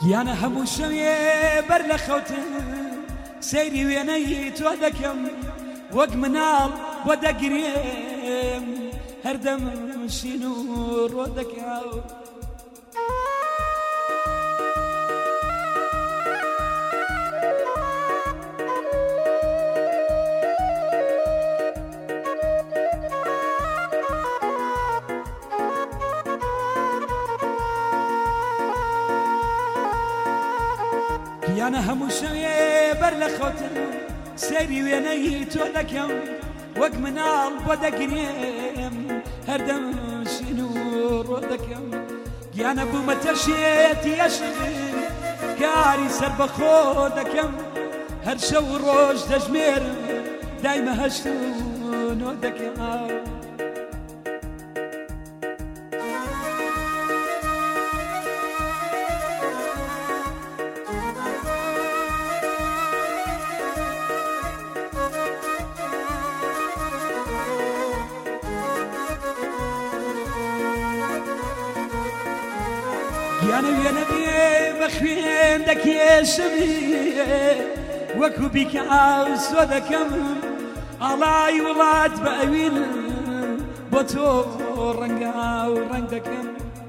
گیانە هەموو شەوێ بەر لە خەوتن سەیری وێنەی تۆ دەکەم وەک مناڵ بۆ دەگرێم هەردەم شین و ڕۆ دەکەم گیانە هەموو شەوێ بەر لە خەوتن سەیری وێنەی تۆ دەکەم وەک مناڵ بۆ دەگرێم هەردەم شین و ڕۆ دەکەم گیانە بوومەتە شێتی عەشق کاری سەر بەخۆ دەکەم هەر شەو و ڕۆژ دەژمێرم دایمە هەشت و نۆ دەکەم گیانە وێنە بێ بە خوێن دەکێشمی وەکو بیکاو سۆ دەکەم ئاڵای وڵات بە ئەوین بۆ تۆ ڕەنگا و ڕەنگ دەکەم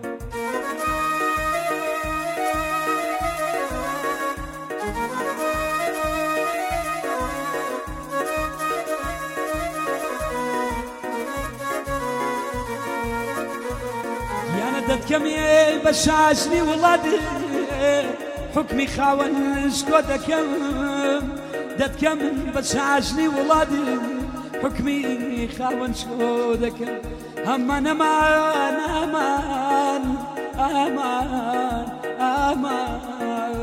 دەتکەمێ بە شاشنی وڵات حکمی خاوەن شکۆ دەکەم دەتکەم بە شاشنی وڵات حکمی خاوەن شکۆ دەکەم هەمان ئەمان ئەمان ئەمان ئەمان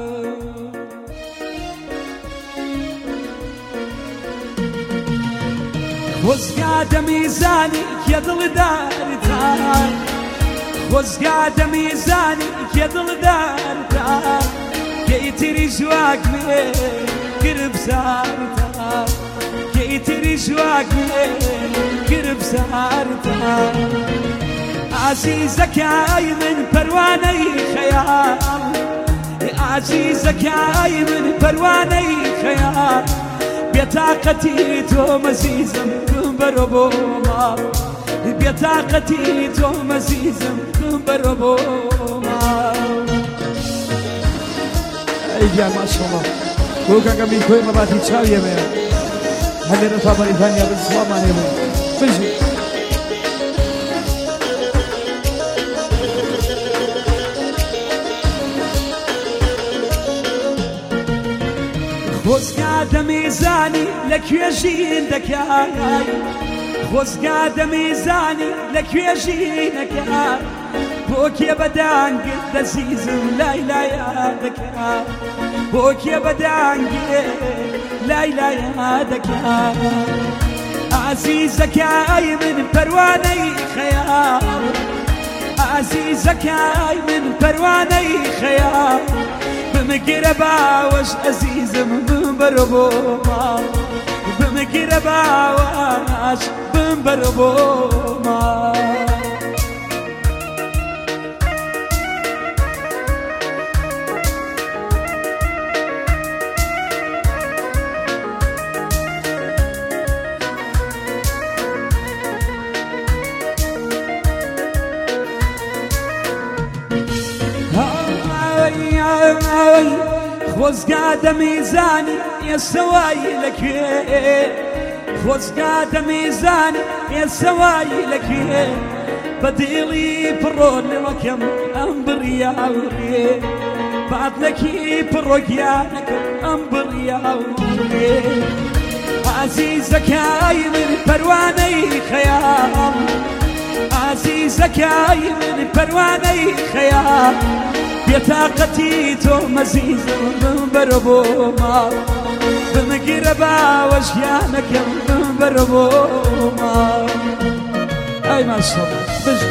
خۆزگا دەمیزانی کێ دڵدارتان خۆزگا دەمیزانی کێ دڵدارتە کە ئیتری ژواک مێ گربزارتە کە ئیتری ژواک مێ گربزارتە عەزیزەکەی من پەروانەی خەیاڵ عەزیزەکەی من پەروانەی خەیاڵ بێتاقەتی تۆ مەزیزم بەرۆ بۆ ماڵ بێتاقەتی تۆ مەزیزم بەرۆ بۆ ماڵ ئەی گیان ماشەڵڵا بۆ کاکەمی کۆی ڕەباتی چاویەمێ هەلێرە تا بەریتانیا بسڵامانێ بوو بژی خۆزگا دەمیزانی لەکوێ ژین دەکای خۆزگا دەمیزانی لەکوێ ژینەکەی بۆ کێ بەدانگت دەزیزم لای لایە دەکا بۆ کێ بەدانگێ لای لایە دەکا عەزیزەکەی من پەروانەی خەیاڵ عەزیزەکەی من پەروانەی خەیاڵ بمگرە باوەش ئەزیزم بمبەرە بۆ ماڵ بمگرە باوەش بمبەرە بۆ ماڵ خۆزگا دەمیزانی ئێسەوایی لەکوێ خۆزگا دەمیزانی ئێسەوایی لەکوێ بە دڵی پڕۆ لەوەکەم ئەم بڕیاوڕێ بادلەکی پڕۆگیانەکەم ئەم بڕیاوڕێ عەزیزەکەی من پەروانەی خەیاڵ عەزیزەکەی من پەروانەی خەیاڵ بێتاقەتی تۆ مەزیزم بمبەرە بۆ ماڵ بمگرە باوەش گیانەکەم بمبەرە بۆ ماڵ ئەی ماشەڵڵا بژ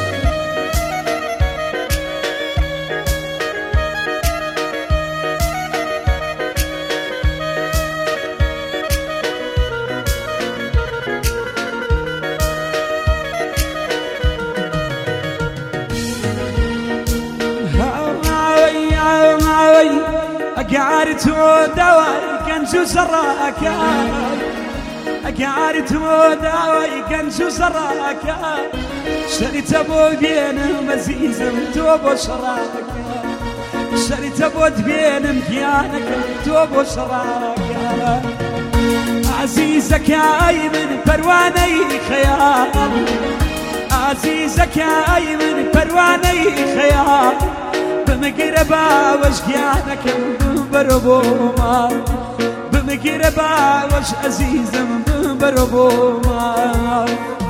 أقعرتو دواي كنجو سراكاي أقعرتو دواي كنجو سراكاي شريت أبو بين مزيزم توبو شراكاي شريت أبو بين مكيانك توبو شراكاي عزيزك يا من پرواني خيال عزيزك يا من پرواني خيال بمقربا وشكيانك بربوما بمقربا وش عزيزم بربوما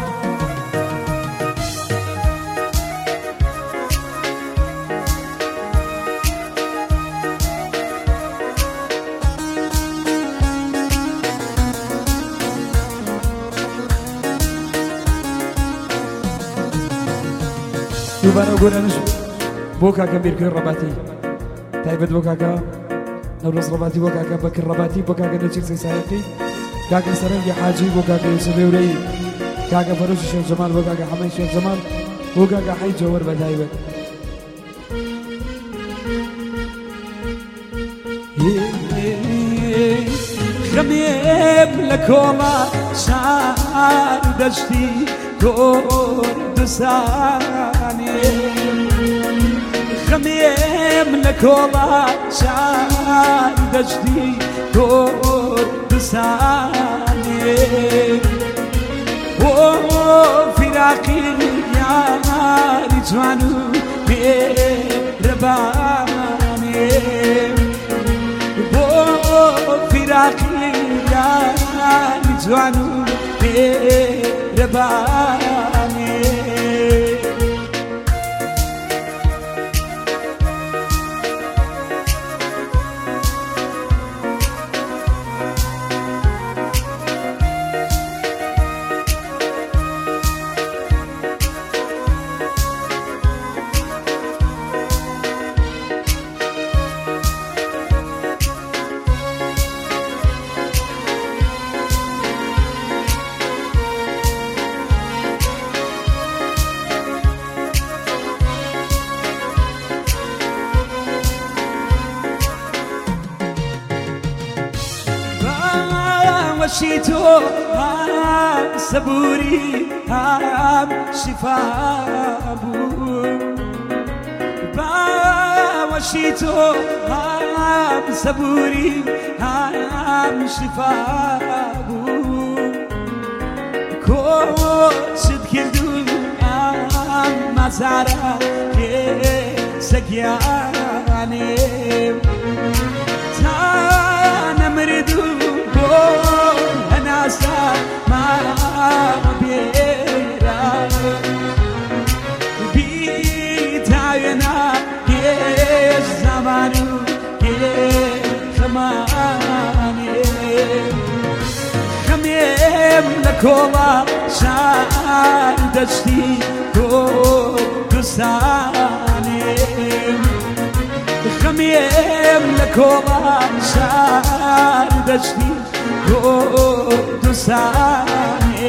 دوباره گورنش بوكا كبير كل رباتي تايبت بوكا كا نورس رباتي بوكا كا بكر رباتي بوكا كا نشيل سيسايتي كاكا سرنجي حاجي بوكا كا يسميوري كاكا فروش شيخ جمال بوكا كا حمي شيخ جمال بوكا كا حي جوور بتايبت خميم لكولا شعر دشتي كردستاني خميم لكولا شعر دشتي كردستاني وفراقي يا رجوانو رباني فراقي يا رجوانو رباني وشيتو هام سبوري هام شفابو وشيتو هام سبوري هام شفابو كوشت كردو هام مزارا سقياني تانا مردو أنا ما بيرا بيتاينا كيش زمانو كيش خماني خميم لكولا شعر دشتي كردستاني خميم لكولا شعر دشتي كردستاني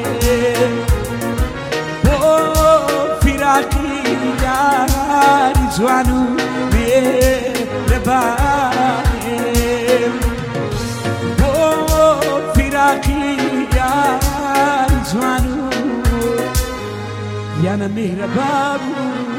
وفراقي يا رجوانو رباني وفراقي يا رجوانو يا مهربانو